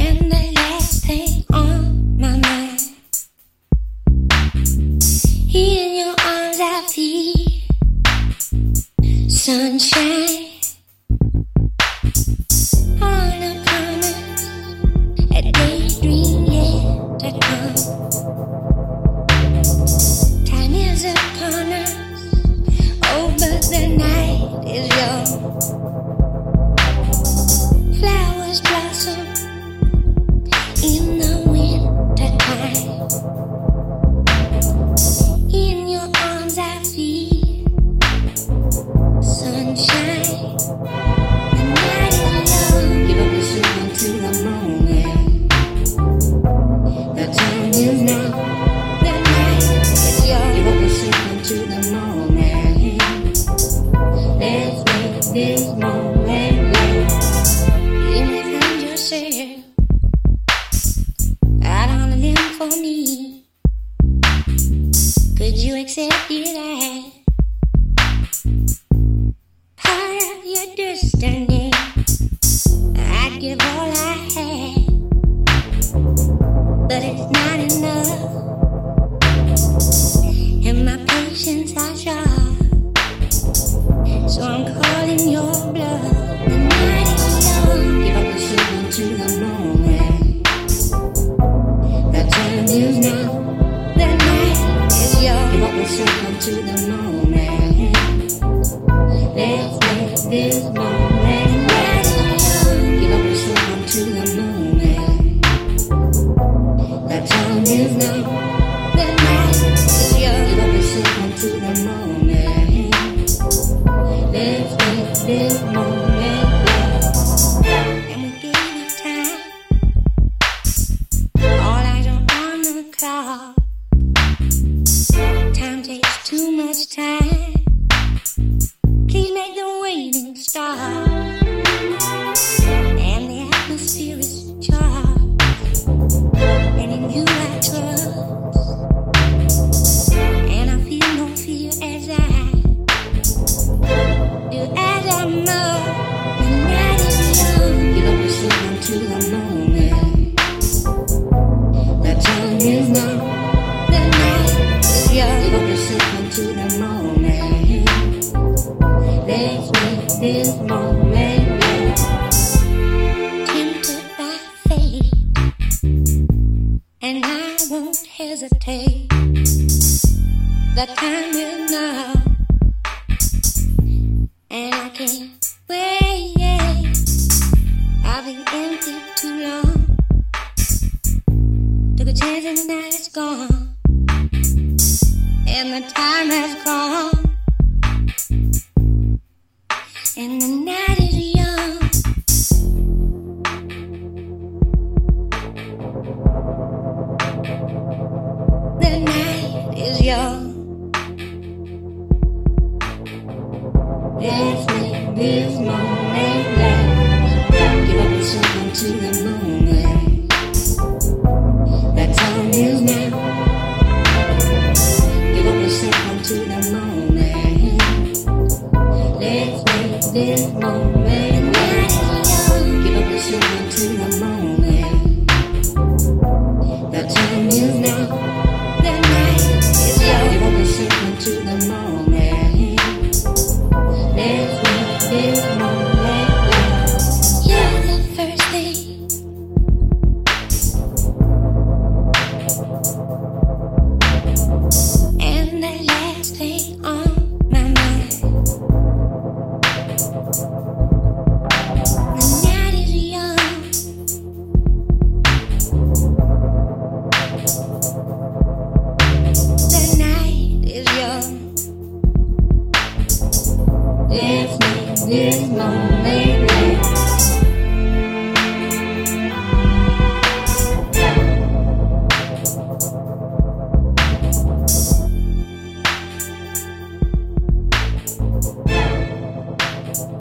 And the last thing on my mind, here in your arms I feel sunshine on a promise, a daydream yet to come. Time is upon us, oh, but the night is young. Flowers blossom in the winter time. In your arms I feel sunshine. The night is young. Give up the sugar to the moment. The time is now. The night is young. Give up the sugar to the moment. Let's make this moment last. You may find yourself out on a limb for me. Could you accept it as part of your destiny? I'd give all I had, but it's not enough, and my patience are short, so I'm calling your bluff. The night is young. Give up the sugar to the moment. The time is now. The night is young. Give up the sugar to the moment. Let's make this moment last. Give up the sugar to the moment. The time is now. The night is young. Give up the sugar to the moment. Let's make this moment last. And we gave it time. All eyes are on the clock. Time takes too much time. Please make the waiting stop. And the atmosphere is charged. And in you I trust. And I feel no fear as I do as I know. The night is young. Give up the sugar to the moment. The time is now. The night is young. Give up the sugar to the moment. Let's make this moment last. Tempted by fate, and I won't hesitate. The time is now, and I can't wait. I've been empty too long. Took a chance and now it's gone, and the time has gone, and the night is young. The night is young. Let's make this moment last. Give up the sugar to the moment. The time is now. Give up the sugar to the moment. Let's make this moment last. Give up the sugar to the moment.